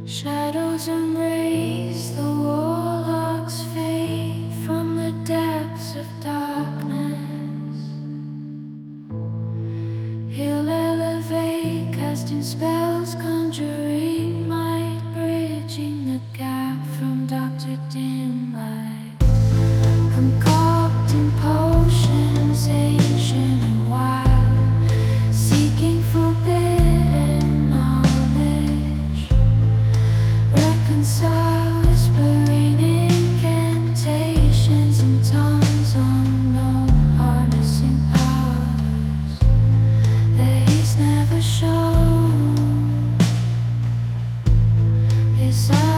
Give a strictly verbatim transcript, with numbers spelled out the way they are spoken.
Shadows embrace the warlock's fate from the depths of darkness. He'll elevate, casting spells, conjuring might, bridging the gap from dark to dim light, concocting potions ancient and wild, seeking forbidden knowledge. Reconcile, whispering incantations in tongues unknown, harnessing powers that he's never shown. His eyes